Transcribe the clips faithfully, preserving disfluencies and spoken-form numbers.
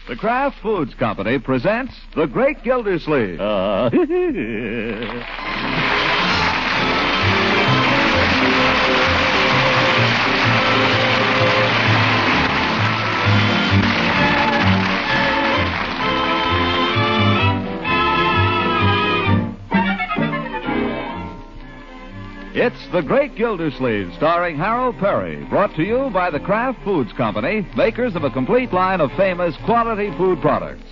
The Kraft Foods Company presents The Great Gildersleeve. Uh, It's The Great Gildersleeve, starring Harold Perry, brought to you by the Kraft Foods Company, makers of a complete line of famous quality food products.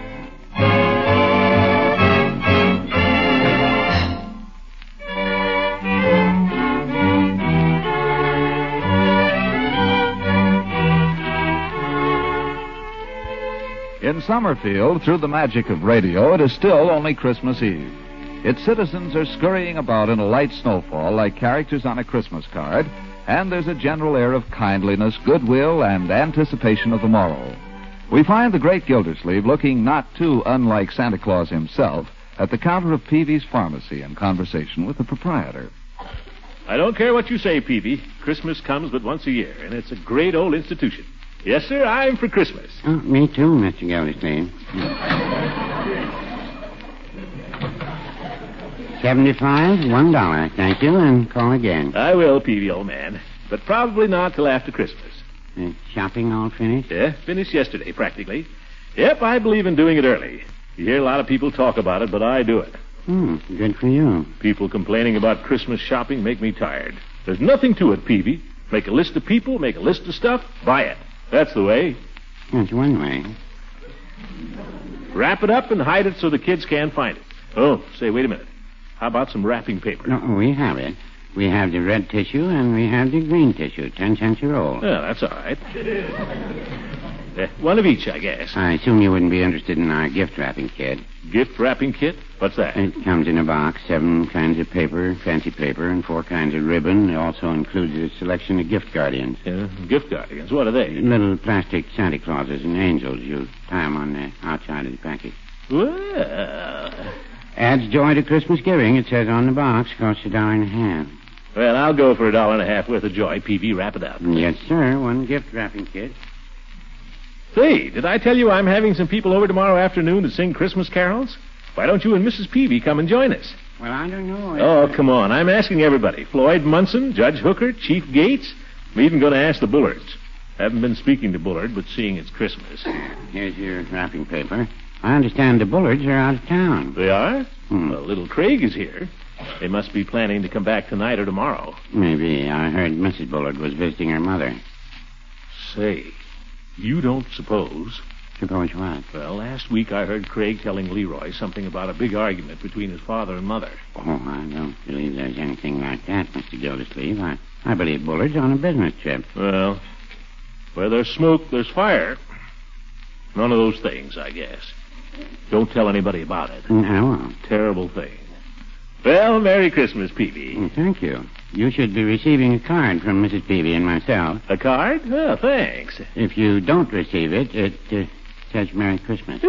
In Summerfield, through the magic of radio, it is still only Christmas Eve. Its citizens are scurrying about in a light snowfall like characters on a Christmas card, and there's a general air of kindliness, goodwill, and anticipation of the morrow. We find the Great Gildersleeve looking not too unlike Santa Claus himself at the counter of Peavy's Pharmacy in conversation with the proprietor. I don't care what you say, Peavy. Christmas comes but once a year, and it's a great old institution. Yes, sir, I'm for Christmas. Oh, me too, Mister Gildersleeve. Seventy-five, one dollar, thank you, and call again. I will, Peavy, old man, but probably not till after Christmas. Uh, shopping all finished? Yeah, finished yesterday, practically. Yep, I believe in doing it early. You hear a lot of people talk about it, but I do it. Hmm, good for you. People complaining about Christmas shopping make me tired. There's nothing to it, Peavy. Make a list of people, make a list of stuff, buy it. That's the way. That's one way. Wrap it up and hide it so the kids can't find it. Oh, say, wait a minute. How about some wrapping paper? No, we have it. We have the red tissue and we have the green tissue, ten cents a roll. Yeah, that's all right. uh, one of each, I guess. I assume you wouldn't be interested in our gift wrapping kit. Gift wrapping kit? What's that? It comes in a box, seven kinds of paper, fancy paper, and four kinds of ribbon. It also includes a selection of gift guardians. Yeah, gift guardians. What are they? Little plastic Santa Clauses and angels. You tie them on the outside of the package. Well... Adds joy to Christmas giving, it says on the box. Costs a dollar and a half. Well, I'll go for a dollar and a half worth of joy, Peavy. Wrap it up. Yes, sir. One gift wrapping kit. Say, did I tell you I'm having some people over tomorrow afternoon to sing Christmas carols? Why don't you and Missus Peavy come and join us? Well, I don't know. Oh, come on. I'm asking everybody. Floyd Munson, Judge Hooker, Chief Gates. I'm even going to ask the Bullards. Haven't been speaking to Bullard, but seeing it's Christmas. Here's your wrapping paper. I understand the Bullards are out of town. They are? Hmm. Well, little Craig is here. They must be planning to come back tonight or tomorrow. Maybe. I heard Missus Bullard was visiting her mother. Say, you don't suppose... Suppose what? Well, last week I heard Craig telling Leroy something about a big argument between his father and mother. Oh, I don't believe there's anything like that, Mister Gildersleeve. I, I believe Bullard's on a business trip. Well, where there's smoke, there's fire. None of those things, I guess. Don't tell anybody about it. I won't. Terrible thing. Well, Merry Christmas, Peavy. Oh, thank you. You should be receiving a card from Missus Peavy and myself. A card? Oh, thanks. If you don't receive it, it uh, says Merry Christmas.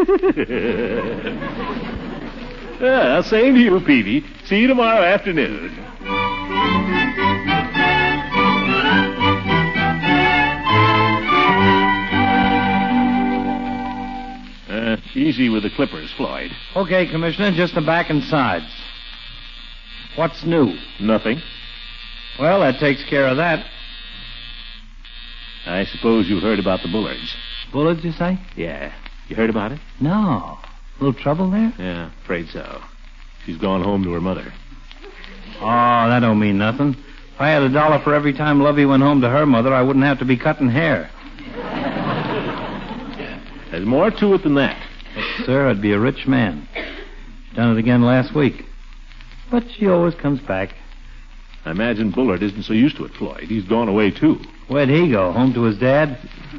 Well, same to you, Peavy. See you tomorrow afternoon. Uh, easy with the clippers, Floyd. Okay, Commissioner, just the back and sides. What's new? Nothing. Well, that takes care of that. I suppose you heard about the Bullards. Bullards, you say? Yeah. You heard about it? No. Little trouble there? Yeah, afraid so. She's gone home to her mother. Oh, that don't mean nothing. If I had a dollar for every time Lovey went home to her mother, I wouldn't have to be cutting hair. There's more to it than that. Yes, sir, I'd be a rich man. Done it again last week. But she always comes back. I imagine Bullard isn't so used to it, Floyd. He's gone away, too. Where'd he go? Home to his dad?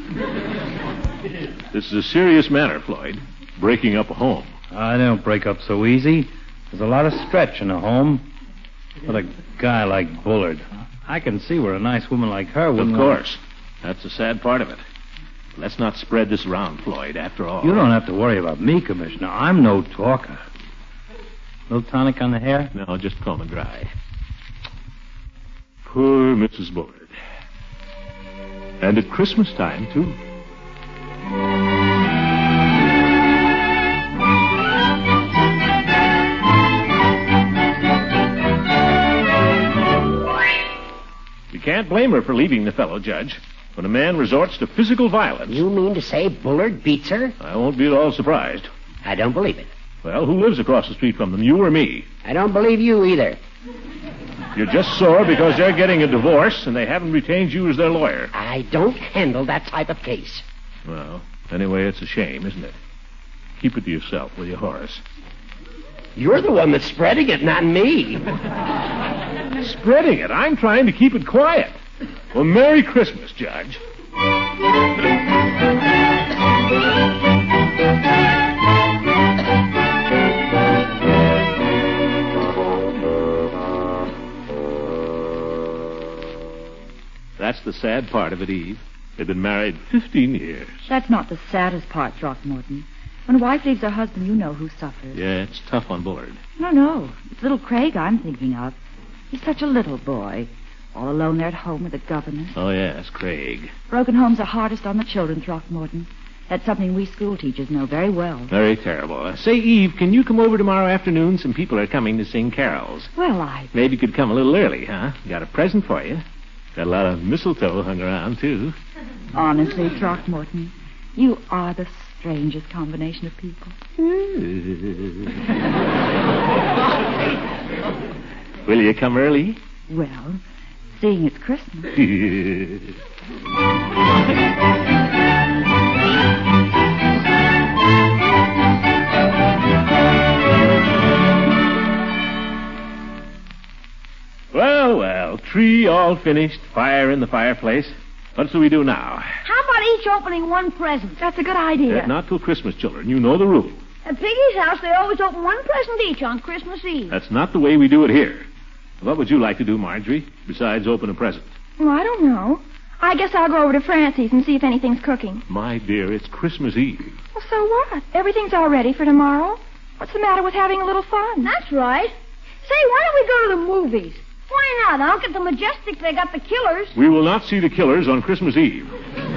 This is a serious matter, Floyd. Breaking up a home. I don't break up so easy. There's a lot of stretch in a home. But a guy like Bullard, I can see where a nice woman like her wouldn't... Of course. That's the sad part of it. Let's not spread this around, Floyd, after all. You don't have to worry about me, Commissioner. I'm no talker. Little tonic on the hair? No, just comb and dry. Poor Missus Bullard. And at Christmas time, too. can't blame her for leaving the fellow, Judge. When a man resorts to physical violence... You mean to say Bullard beats her? I won't be at all surprised. I don't believe it. Well, who lives across the street from them, you or me? I don't believe you either. You're just sore because they're getting a divorce and they haven't retained you as their lawyer. I don't handle that type of case. Well, anyway, it's a shame, isn't it? Keep it to yourself, will you, Horace? You're the one that's spreading it, not me. Spreading it? I'm trying to keep it quiet. Well, Merry Christmas, Judge. That's the sad part of it, Eve. They've been married fifteen years. That's not the saddest part, Throckmorton. When a wife leaves her husband, you know who suffers. Yeah, it's tough on Bullard. No, no. It's little Craig I'm thinking of. He's such a little boy. All alone there at home with a governess. Oh, yes, Craig. Broken homes are hardest on the children, Throckmorton. That's something we school teachers know very well. Very terrible. Uh, say, Eve, can you come over tomorrow afternoon? Some people are coming to sing carols. Well, I... Maybe you could come a little early, huh? Got a present for you. Got a lot of mistletoe hung around, too. Honestly, Throckmorton, you are the strangest combination of people. Will you come early? Well, seeing it's Christmas. Well, well, tree all finished, fire in the fireplace. What do we do now? How about each opening one present? That's a good idea. Uh, not till Christmas, children. You know the rule. At Piggy's house, they always open one present each on Christmas Eve. That's not the way we do it here. What would you like to do, Marjorie, besides open a present? Well, I don't know. I guess I'll go over to Francie's and see if anything's cooking. My dear, it's Christmas Eve. Well, so what? Everything's all ready for tomorrow. What's the matter with having a little fun? That's right. Say, why don't we go to the movies? Why not, Unc? At the Majestic, they got the Killers. We will not see the Killers on Christmas Eve.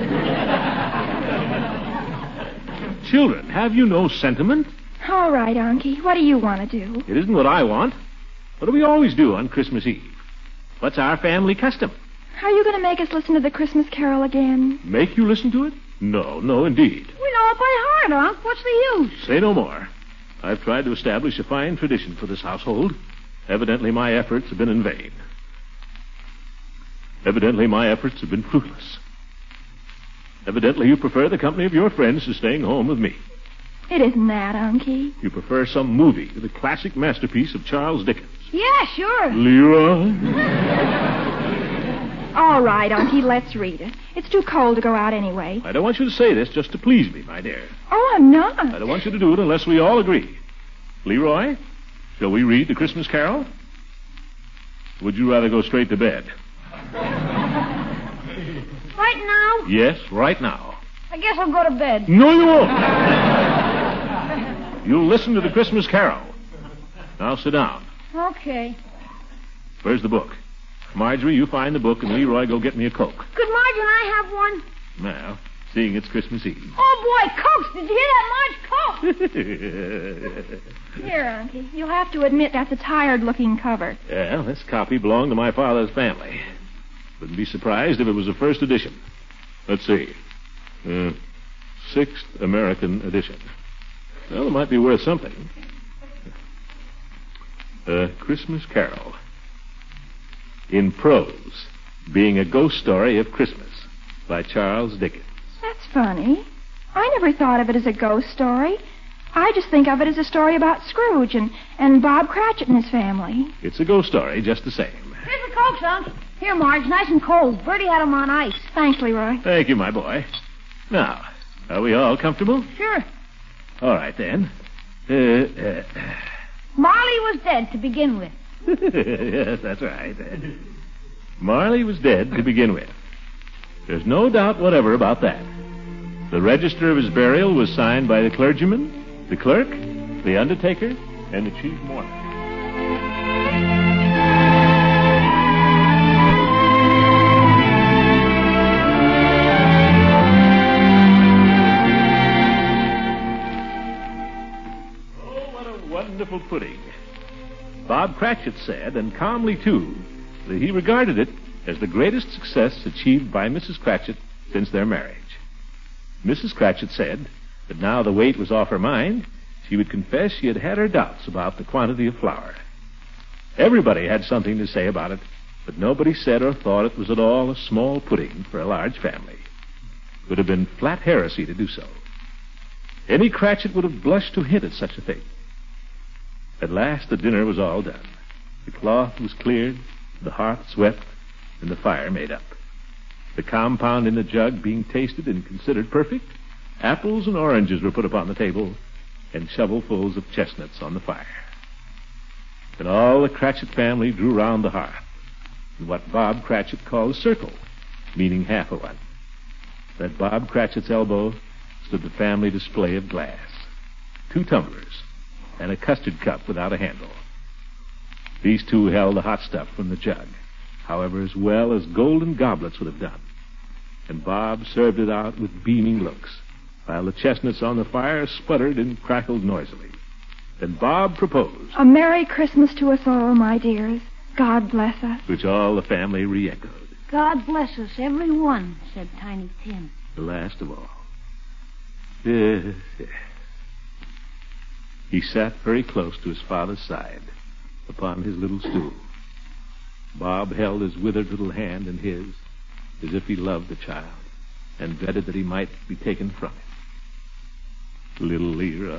Children, have you no sentiment? All right, Unky. What do you want to do? It isn't what I want. What do we always do on Christmas Eve? What's our family custom? Are you going to make us listen to the Christmas Carol again? Make you listen to it? No, no, indeed. We know it by heart, Unc. What's the use? Say no more. I've tried to establish a fine tradition for this household. Evidently, my efforts have been in vain. Evidently, my efforts have been fruitless. Evidently, you prefer the company of your friends to staying home with me. It isn't that, Unky. You prefer some movie, the classic masterpiece of Charles Dickens. Yeah, sure. Leroy? All right, Unky, let's read it. It's too cold to go out anyway. I don't want you to say this just to please me, my dear. Oh, I'm not. I don't want you to do it unless we all agree. Leroy, shall we read the Christmas Carol? Would you rather go straight to bed? Right now? Yes, right now. I guess I'll go to bed. No, you won't. You'll listen to the Christmas Carol. Now sit down. Okay. Where's the book? Marjorie, you find the book, and Leroy, go get me a Coke. Could Marge and I have one? Now, seeing it's Christmas Eve. Oh, boy, Cokes. Did you hear that, Marge? Coke. Here, Unky. You'll have to admit that's a tired-looking cover. Yeah, this copy belonged to my father's family. Wouldn't be surprised if it was a first edition. Let's see. Uh, sixth American edition. Well, it might be worth something. A Christmas Carol. In prose, being a ghost story of Christmas by Charles Dickens. That's funny. I never thought of it as a ghost story. I just think of it as a story about Scrooge and, and Bob Cratchit and his family. It's a ghost story just the same. Here's the Cokes, Unc. Here, Marge, nice and cold. Bertie had 'em on ice. Thanks, Leroy. Thank you, my boy. Now, are we all comfortable? Sure. All right, then. Uh, uh. Marley was dead to begin with. Yes, that's right. Marley was dead to begin with. There's no doubt whatever about that. The register of his burial was signed by the clergyman, the clerk, the undertaker, and the chief mourner. Wonderful pudding. Bob Cratchit said, and calmly too, that he regarded it as the greatest success achieved by Missus Cratchit since their marriage. Missus Cratchit said that now the weight was off her mind, she would confess she had had her doubts about the quantity of flour. Everybody had something to say about it, but nobody said or thought it was at all a small pudding for a large family. It would have been flat heresy to do so. Any Cratchit would have blushed to hint at such a thing. At last the dinner was all done. The cloth was cleared, the hearth swept, and the fire made up. The compound in the jug being tasted and considered perfect, apples and oranges were put upon the table, and shovelfuls of chestnuts on the fire. Then all the Cratchit family drew round the hearth, in what Bob Cratchit called a circle, meaning half a one. At Bob Cratchit's elbow stood the family display of glass, two tumblers, and a custard cup without a handle. These two held the hot stuff from the jug, however, as well as golden goblets would have done. And Bob served it out with beaming looks, while the chestnuts on the fire sputtered and crackled noisily. Then Bob proposed, "A Merry Christmas to us all, my dears. God bless us." which all the family re-echoed. God bless us, every one, said Tiny Tim. The last of all. Yes, yes. He sat very close to his father's side, upon his little stool. Bob held his withered little hand in his, as if he loved the child, and dreaded that he might be taken from him. Little Leroy.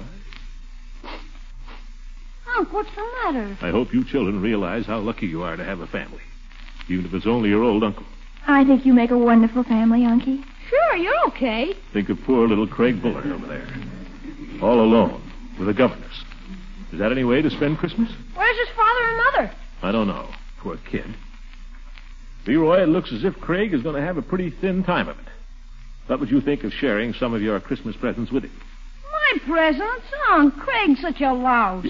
Unc, what's the matter? I hope you children realize how lucky you are to have a family, even if it's only your old uncle. I think you make a wonderful family, Unky. Sure, you're okay. Think of poor little Craig Bullard over there, all alone, with a governess. Is that any way to spend Christmas? Where's his father and mother? I don't know. Poor kid. Leroy, it looks as if Craig is going to have a pretty thin time of it. What would you think of sharing some of your Christmas presents with him? My presents? Oh, Craig's such a louse.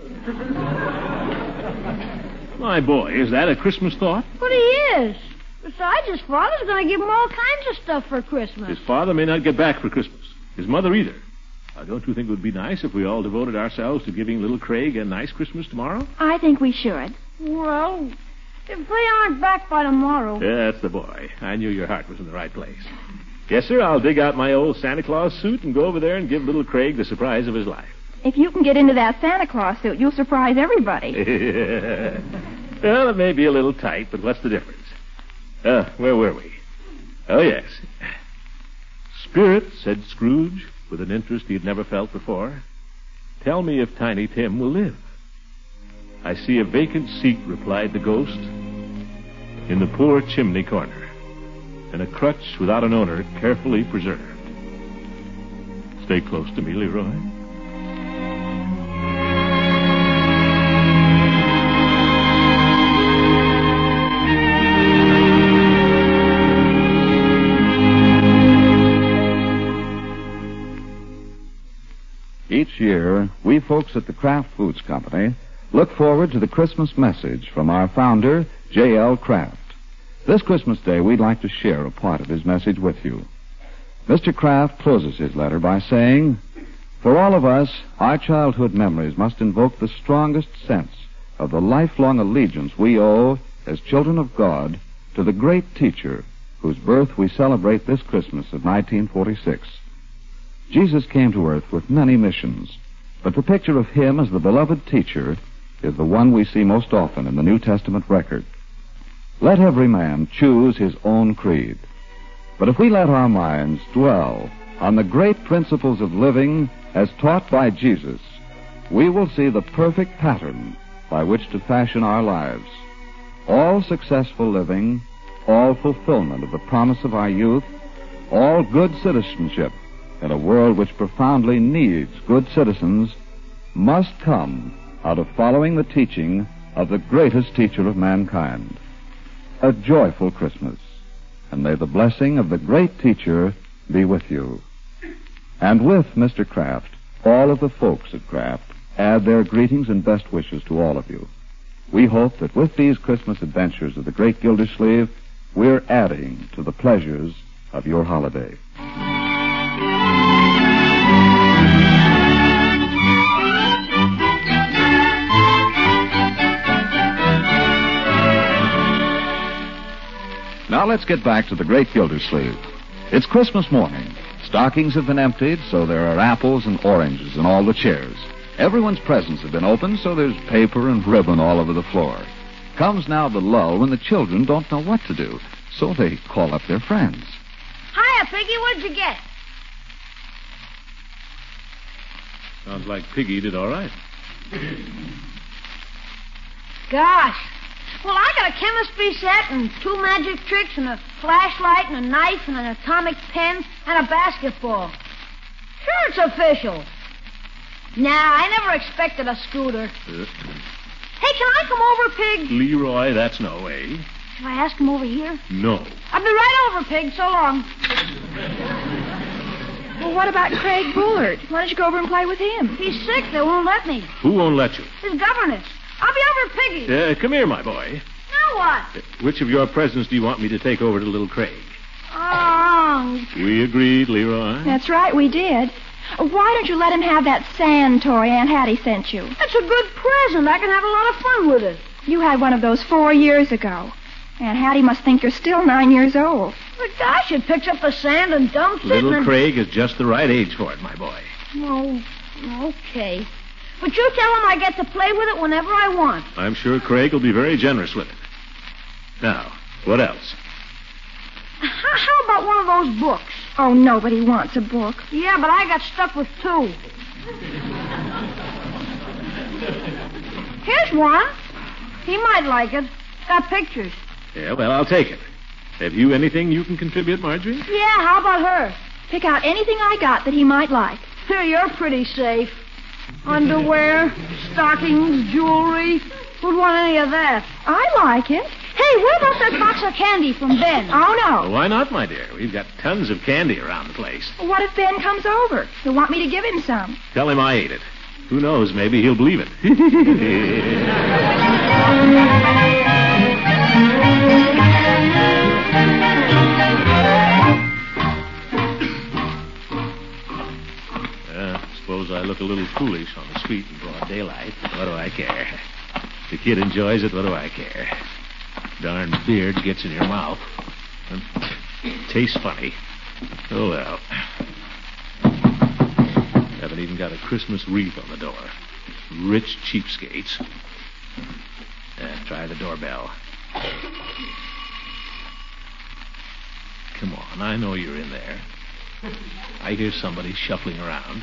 My boy, is that a Christmas thought? But he is. Besides, his father's going to give him all kinds of stuff for Christmas. His father may not get back for Christmas. His mother either. Now, don't you think it would be nice if we all devoted ourselves to giving little Craig a nice Christmas tomorrow? I think we should. Well, if they aren't back by tomorrow. Yeah, that's the boy. I knew your heart was in the right place. Yes, sir, I'll dig out my old Santa Claus suit and go over there and give little Craig the surprise of his life. If you can get into that Santa Claus suit, you'll surprise everybody. Well, it may be a little tight, but what's the difference? Uh, where were we? Oh, yes. Spirit, said Scrooge, with an interest he had never felt before, tell me if Tiny Tim will live. I see a vacant seat, replied the ghost, in the poor chimney corner, and a crutch without an owner carefully preserved. Stay close to me, Leroy. Each year, we folks at the Kraft Foods Company look forward to the Christmas message from our founder, J L. Kraft. This Christmas Day, we'd like to share a part of his message with you. Mister Kraft closes his letter by saying, "For all of us, our childhood memories must invoke the strongest sense of the lifelong allegiance we owe as children of God to the great teacher whose birth we celebrate this Christmas of nineteen forty-six. Jesus came to earth with many missions, but the picture of him as the beloved teacher is the one we see most often in the New Testament record. Let every man choose his own creed. But if we let our minds dwell on the great principles of living as taught by Jesus, we will see the perfect pattern by which to fashion our lives. All successful living, all fulfillment of the promise of our youth, all good citizenship in a world which profoundly needs good citizens must come out of following the teaching of the greatest teacher of mankind. A joyful Christmas, and may the blessing of the great teacher be with you." And with Mister Kraft, all of the folks at Kraft add their greetings and best wishes to all of you. We hope that with these Christmas adventures of the great Gildersleeve, we're adding to the pleasures of your holiday. let's get back to the great Gildersleeve. It's Christmas morning. Stockings have been emptied, so there are apples and oranges in all the chairs. Everyone's presents have been opened, so there's paper and ribbon all over the floor. Comes now the lull when the children don't know what to do, so they call up their friends. Hiya, Piggy. What'd you get? Sounds like Piggy did all right. Gosh. Well, I got a chemistry set and two magic tricks and a flashlight and a knife and an atomic pen and a basketball. Sure, it's official. Nah, I never expected a scooter. Uh, Hey, can I come over, Pig? Leroy, that's no way. Shall I ask him over here? No. I'll be right over, Pig. So long. Well, what about Craig Bullard? Why don't you go over and play with him? He's sick. They won't let me. Who won't let you? His governess. I'll be over, Piggy. Uh, come here, my boy. Now what? Uh, which of your presents do you want me to take over to little Craig? Oh. We agreed, Leroy. That's right, we did. Why don't you let him have that sand toy Aunt Hattie sent you? That's a good present. I can have a lot of fun with it. You had one of those four years ago. Aunt Hattie must think you're still nine years old. But gosh, it picks up the sand and dumps it. Little and... Craig is just the right age for it, my boy. Oh, okay. But you tell him I get to play with it whenever I want. I'm sure Craig will be very generous with it. Now, what else? How, how about one of those books? Oh, nobody wants a book. Yeah, but I got stuck with two. Here's one. He might like it. Got pictures. Yeah, well, I'll take it. Have you anything you can contribute, Marjorie? Yeah, how about her? Pick out anything I got that he might like. Here, you're pretty safe. Underwear, stockings, jewelry. Who'd want any of that? I like it. Hey, what about that box of candy from Ben? Oh, no. Well, why not, my dear? We've got tons of candy around the place. What if Ben comes over? He'll want me to give him some. Tell him I ate it. Who knows, maybe he'll believe it. uh, suppose I look a little foolish on the street in broad daylight. What do I care? The kid enjoys it. What do I care? Darn beard gets in your mouth. Tastes funny. Oh, well. Haven't even got a Christmas wreath on the door. Rich cheapskates. Uh, try the doorbell. Come on, I know you're in there. I hear somebody shuffling around.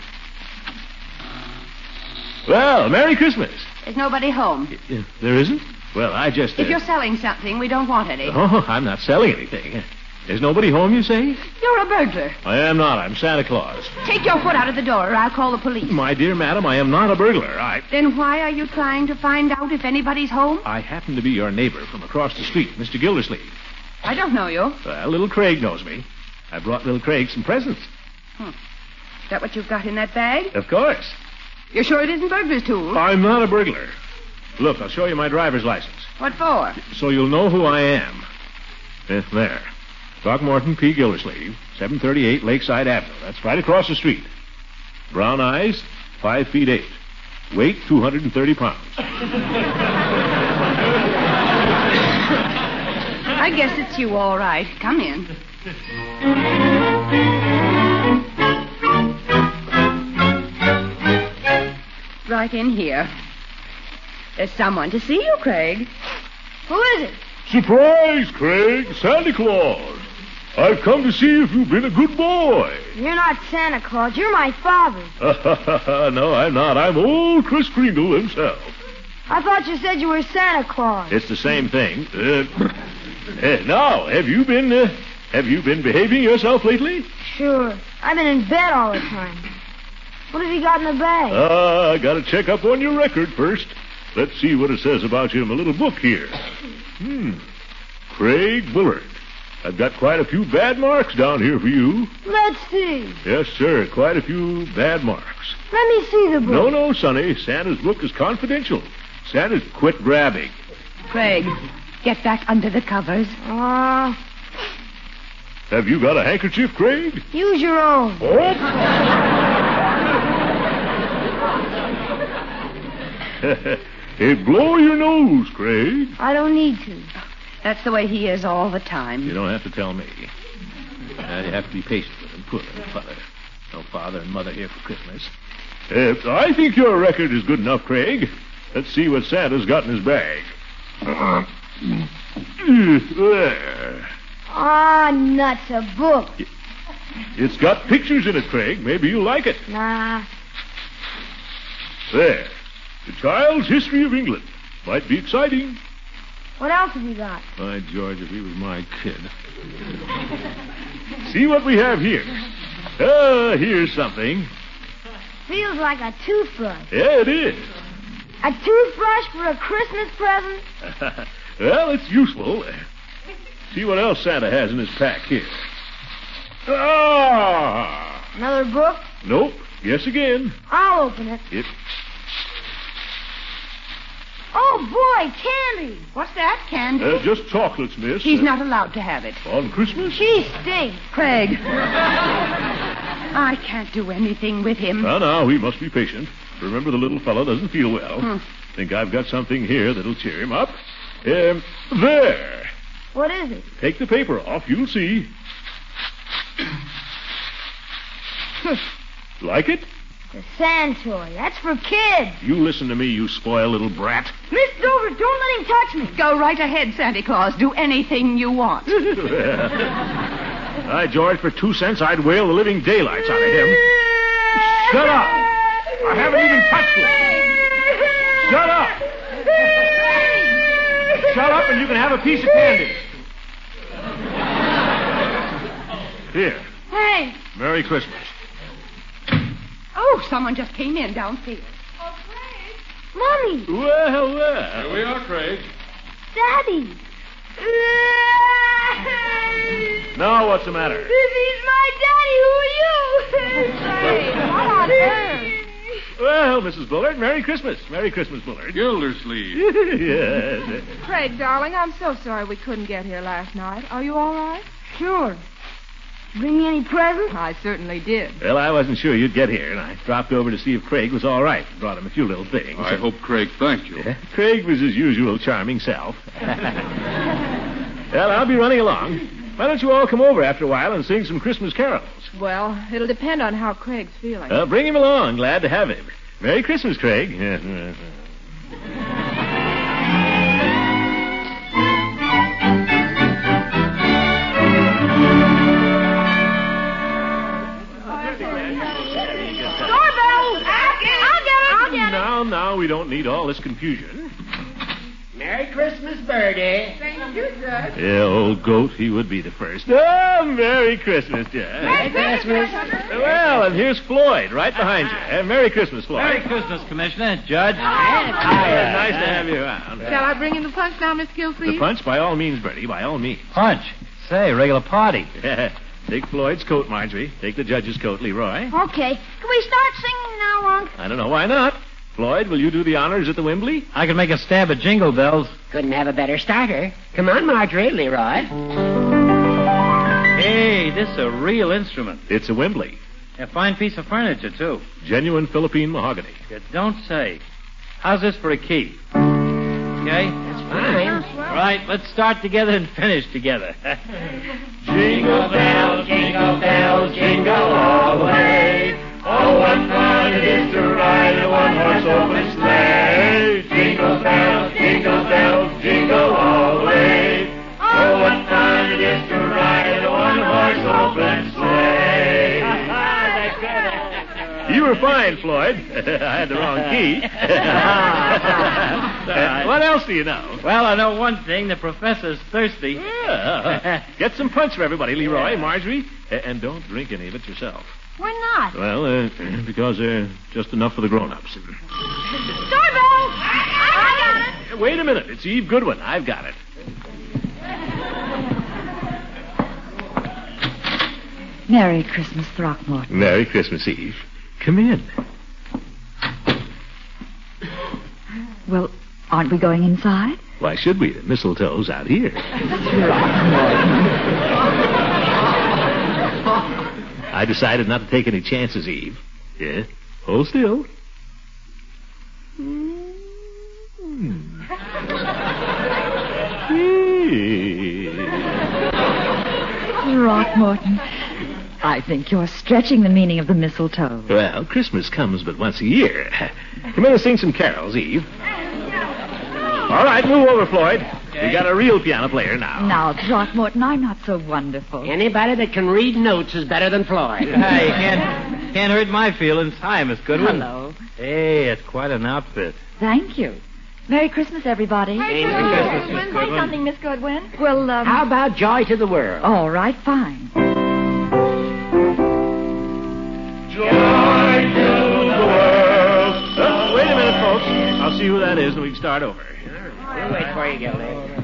Well, Merry Christmas. There's nobody home. Uh, there isn't? Well, I just... Uh... If you're selling something, we don't want any. Oh, I'm not selling anything. There's nobody home, you say? You're a burglar. I am not. I'm Santa Claus. Take your foot out of the door, or I'll call the police. My dear madam, I am not a burglar. I... Then why are you trying to find out if anybody's home? I happen to be your neighbor from across the street, Mister Gildersleeve. I don't know you. Well, little Craig knows me. I brought little Craig some presents. Hmm. Is that what you've got in that bag? Of course. You're sure it isn't burglar's tools? I'm not a burglar. Look, I'll show you my driver's license. What for? So you'll know who I am. Eh, there. Throckmorton P. Gildersleeve, seven thirty-eight Lakeside Avenue. That's right across the street. Brown eyes, five feet eight. Weight, two hundred thirty pounds. I guess it's you, all right. Come in. Right in here. There's someone to see you, Craig. Who is it? Surprise, Craig. Santa Claus. I've come to see if you've been a good boy. You're not Santa Claus. You're my father. No, I'm not. I'm old Kris Kringle himself. I thought you said you were Santa Claus. It's the same thing. Uh, uh, now, have you been uh, have you been behaving yourself lately? Sure. I've been in bed all the time. What have you got in the bag? Ah, I got to check up on your record first. Let's see what it says about you in my little book here. Hmm. Craig Bullard. I've got quite a few bad marks down here for you. Let's see. Yes, sir. Quite a few bad marks. Let me see the book. No, no, Sonny. Santa's book is confidential. Santa's quit grabbing. Craig, get back under the covers. Ah. Uh, Have you got a handkerchief, Craig? Use your own. Oh. Hey, blow your nose, Craig. I don't need to. That's the way he is all the time. You don't have to tell me. Uh, you have to be patient with him. Poor little father. No father and mother here for Christmas. Uh, I think your record is good enough, Craig. Let's see what Santa's got in his bag. There. Ah, nuts, a book. It's got pictures in it, Craig. Maybe you'll like it. Nah. There. The Child's History of England. Might be exciting. What else have you got? By George, if he was my kid. See what we have here. Ah, here's something. Feels like a toothbrush. Yeah, it is. A toothbrush for a Christmas present? Well, it's useful. See what else Santa has in his pack here. Ah! Another book? Nope. Guess again. I'll open it. It. Oh, boy, candy. What's that, Candy? Uh, just chocolates, miss. He's Uh, not allowed to have it. On Christmas? She stinks. Craig. I can't do anything with him. Now, now, we must be patient. Remember, the little fellow doesn't feel well. Hmm. Think I've got something here that'll cheer him up. Um, there. What is it? Take the paper off. You'll see. Like it? The sand toy. That's for kids. You listen to me, you spoiled little brat. Miss Dover, don't let him touch me. Go right ahead, Santa Claus. Do anything you want. Hi, George, for two cents, I'd whale the living daylights out of him. Shut up! I haven't even touched you. Shut up! Shut up and you can have a piece of candy. Here. Hey. Merry Christmas. Oh, someone just came in downstairs. Oh, Craig. Mommy. Well, well. Here we are, Craig. Daddy. Now, what's the matter? If he's my daddy, who are you? Craig, what on earth? Well, Missus Bullard, Merry Christmas. Merry Christmas, Bullard. Gildersleeve. Yes. Craig, darling, I'm so sorry we couldn't get here last night. Are you all right? Sure. Bring me any presents? I certainly did. Well, I wasn't sure you'd get here, and I dropped over to see if Craig was all right. Brought him a few little things. I hope Craig thanked you. Yeah, Craig was his usual charming self. Well, I'll be running along. Why don't you all come over after a while and sing some Christmas carols? Well, it'll depend on how Craig's feeling. Uh, bring him along. Glad to have him. Merry Christmas, Craig. Now, now, we don't need all this confusion. Merry Christmas, Birdie. Thank you, Judge. Yeah, old goat, he would be the first. Oh, Merry Christmas, Judge. Merry Christmas. Well, and here's Floyd, right behind you. Uh, Merry Christmas, Floyd. Merry Christmas, Commissioner, Judge. Hi, nice to have you around. Shall I bring in the punch now, Miss Gilsleeve? The punch, by all means, Bertie, by all means. Punch. Say, regular party. Take Floyd's coat, Marjorie. Take the judge's coat, Leroy. Okay. Can we start singing now, Unc? I don't know, why not? Floyd, will you do the honors at the Wembley? I can make a stab at Jingle Bells. Couldn't have a better starter. Come on, Marjorie, Leroy. Hey, this is a real instrument. It's a Wembley. A fine piece of furniture, too. Genuine Philippine mahogany. You don't say. How's this for a key? Okay? That's fine. Right, let's start together and finish together. Jingle bells, jingle bells, jingle all the way. Oh, what fun it is to ride in a one-horse open sleigh. Jingle bells, jingle bells, jingle all the way. Oh, what fun it is to ride in a one-horse open sleigh. You were fine, Floyd. I had the wrong key. uh, what else do you know? Well, I know one thing. The professor's thirsty. Yeah. Get some punch for everybody, Leroy, Marjorie. And don't drink any of it yourself. Why not? Well, uh, because uh, just enough for the grown-ups. Doorbell! I got it. Wait a minute. It's Eve Goodwin. I've got it. Merry Christmas, Throckmorton. Merry Christmas, Eve. Come in. Well, aren't we going inside? Why should we? The mistletoe's out here. I decided not to take any chances, Eve. Yeah? Hold still. Mm. Hey. Throckmorton, I think you're stretching the meaning of the mistletoe. Well, Christmas comes but once a year. Come in and sing some carols, Eve. All right, move over, Floyd. We got a real piano player now. Now, Throckmorton, I'm not so wonderful. Anybody that can read notes is better than Floyd. Hey, you can't, can't hurt my feelings. Hi, Miss Goodwin. Hello. Hey, it's quite an outfit. Thank you. Merry Christmas, everybody. Hey, Merry Christmas, Miss Say Goodwin. something, Miss Goodwin. Well, um... How about Joy to the World? all right, fine. Joy to the world. Uh, wait a minute, folks. I'll see who that is, and we can start over. We'll wait for you, Gildy.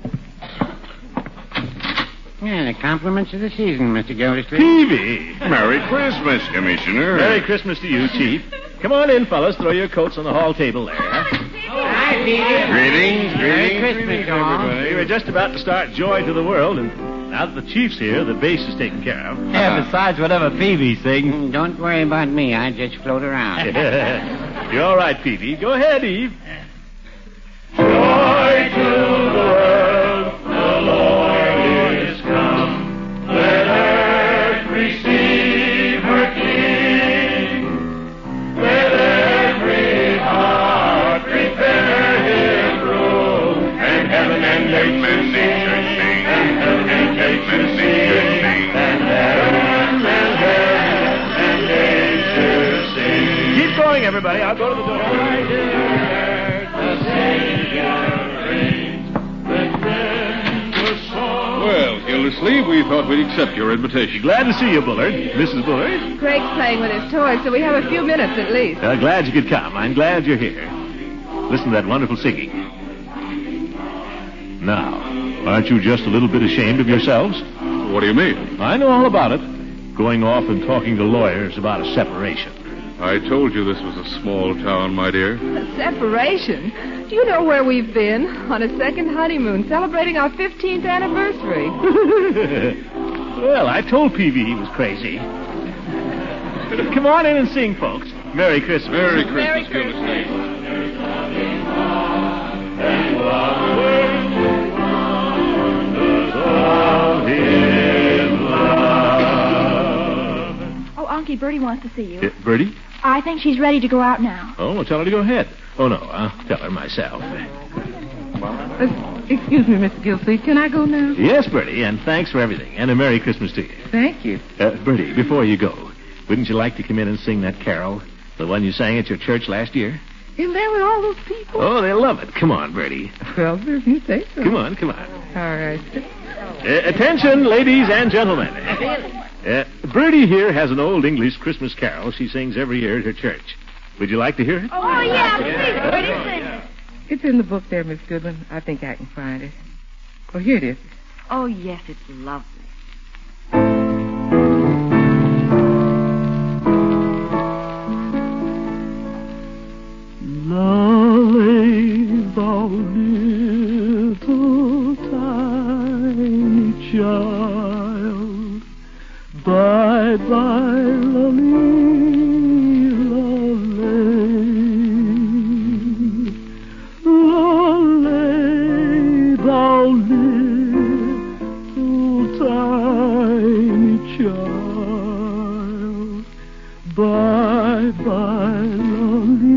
Yeah, the compliments of the season, Mister Gildersleeve. Peavy. Merry Christmas, Commissioner. Merry Christmas to you, Chief. Come on in, fellas. Throw your coats on the hall table there. Hi, Peter. Greetings, Merry greetings. Christmas, all. We were just about to start Joy to the World, and now that the Chief's here, the bass is taken care of. Yeah, besides whatever Peavy sings. Mm, Don't worry about me. I just float around. You're all right, Peavy. Go ahead, Eve. Joy to the world, the Lord is come. Let earth receive her King. Let every heart prepare him room. And heaven and nature sing, and heaven and nature sing, and heaven and nature sing. Keep going, everybody. I'll go to the door. Well, Gildersleeve, we thought we'd accept your invitation. Glad to see you, Bullard. Missus Bullard. Craig's playing with his toys, so we have a few minutes at least. Uh, glad you could come. I'm glad you're here. Listen to that wonderful singing. Now, aren't you just a little bit ashamed of yourselves? What do you mean? I know all about it. Going off and talking to lawyers about a separation. I told you this was a small town, my dear. A separation? Do you know where we've been? On a second honeymoon, celebrating our fifteenth anniversary. Well, I told Peavy he was crazy. Come on in and sing, folks. Merry Christmas. Merry Christmas, Merry Gildersleeve. Oh, Unky, Bertie wants to see you. Uh, Bertie? I think she's ready to go out now. Oh, well, tell her to go ahead. Oh, no, I'll tell her myself. Uh, excuse me, Mister Gilsleeve. Can I go now? Yes, Bertie, and thanks for everything. And a Merry Christmas to you. Thank you. Uh, Bertie, before you go, wouldn't you like to come in and sing that carol? The one you sang at your church last year? In there with all those people? Oh, they'll love it. Come on, Bertie. Well, if you say so. Come on, come on. All right. Uh, attention, ladies and gentlemen. Uh, Bertie here has an old English Christmas carol she sings every year at her church. Would you like to hear it? Oh, yeah, please, Bertie, sing it. It's in the book there, Miss Goodwin. I think I can find it. Oh, here it is. Oh, yes, it's lovely. Lolly, thou little tiny child, bye bye, lolly, lolly, lolly, thou little tiny child, bye bye, lolly.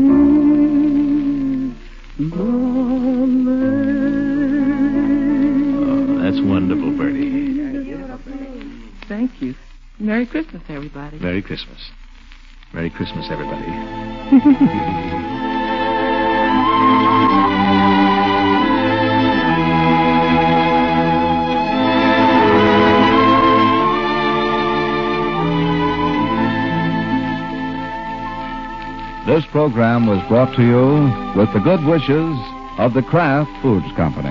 Oh, that's wonderful, Bertie. Thank you. Merry Christmas, everybody. Merry Christmas. Merry Christmas, everybody. This program was brought to you with the good wishes of the Kraft Foods Company.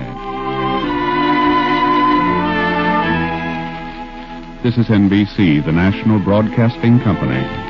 This is N B C, the national broadcasting company.